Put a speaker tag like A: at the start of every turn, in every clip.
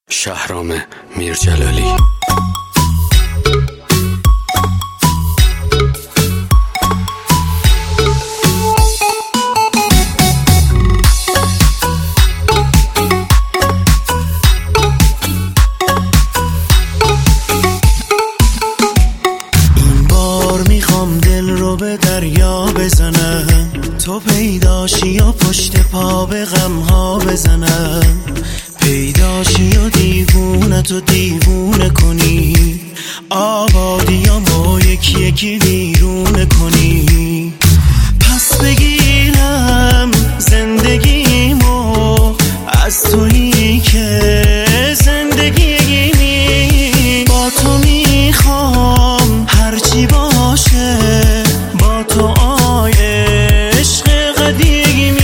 A: شهرام میرجلالی.
B: این بار میخوام دل رو به دریا بزنم، تو پیداشی و پشت پا به غمها بزنم، پیداشی و دیوونتو دیوونه کنی، آبادیامو یکی یکی ویرونه کنی، پس بگیرم زندگیمو از تویی که زندگیمی، با تو میخوام هرچی باشه، با تو عشق قدیمی،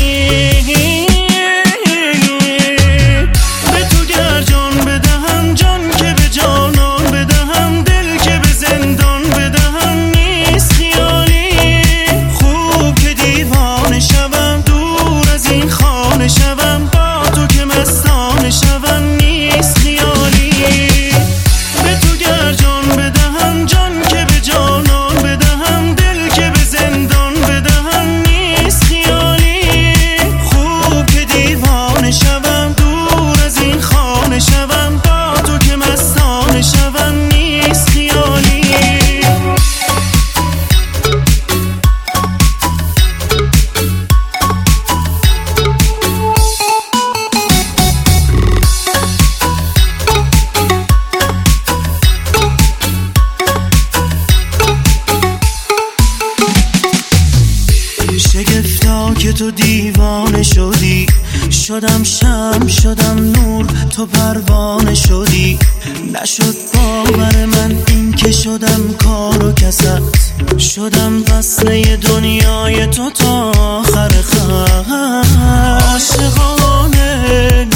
B: به تو گر جان بدهم جان که به جانان بدهم، دل که به زندان بدهم نیست خیالی، خوب که دیوانه شوم دور از این خانه شوم، با تو که مستانه شوم نیست خیالی، به تو گر جان بدهم جان که به جانان بدهم، دل که به زندان بدهم نیست خیالی، خوب که دیوانه شوم دور از این خانه شوم، با تو که مستانه شوم نیست خیالی. شگفتا که تو دیوانه شدی، شدم شمع شدم نور تو پروانه شدی، نشد باور من این که شدم کار و کست، شدم وصله دنیای تو تا آخر خط، عاشقانه